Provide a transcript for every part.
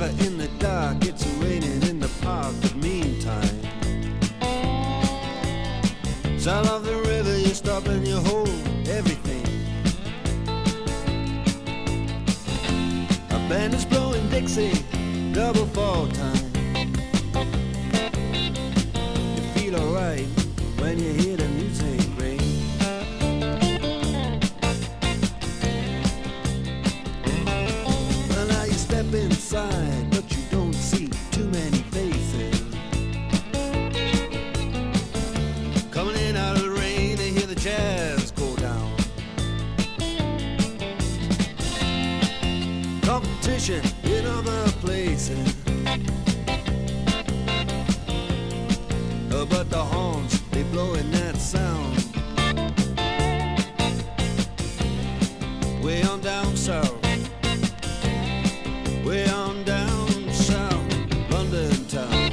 shiver in the dark, it's raining in the park, but meantime, sound of the river, you stop and you hold everything. A band is blowing Dixie, double fall time. You feel alright when you hear the music ring. Well, now you step inside, but you don't see too many faces. Coming in out of the rain, they hear the jazz go down. Competition in other places, but the horns, they blowing that sound. Way on down south, way on down south, London town.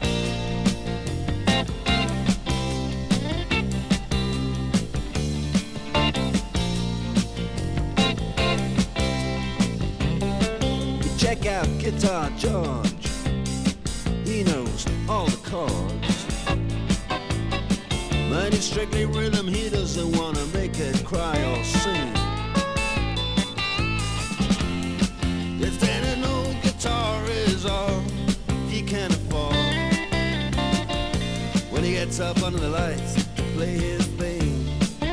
Check out Guitar George, he knows all the chords. But it's strictly rhythm, he doesn't want to make it cry or sing. If an old guitar is all he can afford, when he gets up under the lights to play his thing.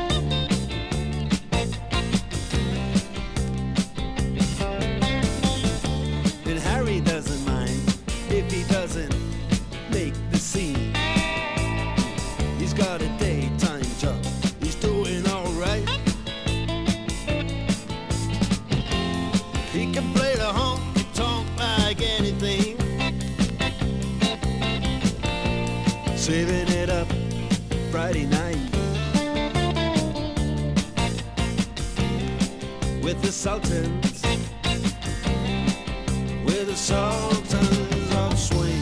And Harry doesn't mind if he doesn't make the scene. He's got a daytime job, he's doing alright. He can play the honky-tonk like anything, saving it up Friday night with the Sultans, with the Sultans of Swing.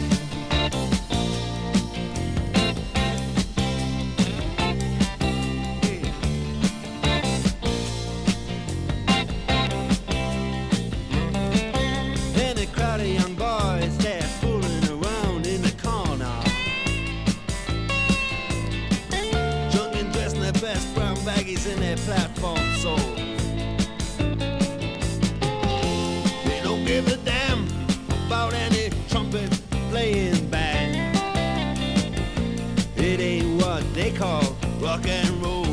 Young boys, they're fooling around in the corner, drunk and dressed in their best brown baggies in their platform soles. They don't give a damn about any trumpet playing band. It ain't what they call rock and roll.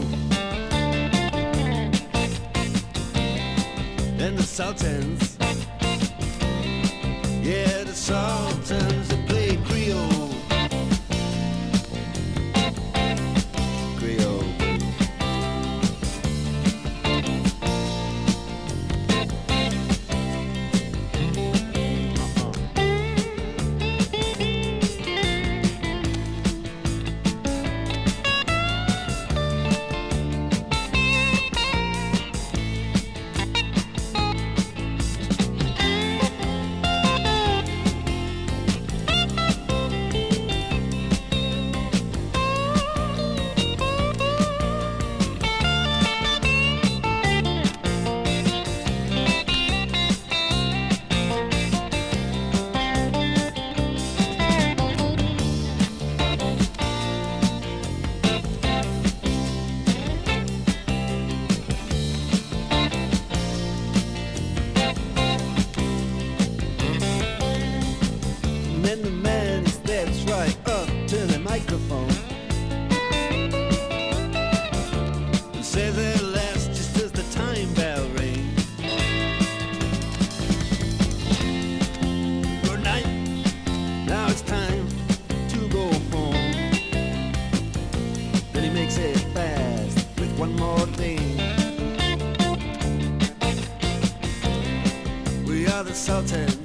And the Sultans, yeah, the Sultans, they play Creole. Creole. Then the man steps right up to the microphone and says at last, just as the time bell rings, good night, now it's time to go home. Then he makes it fast with one more thing. We are the Sultans,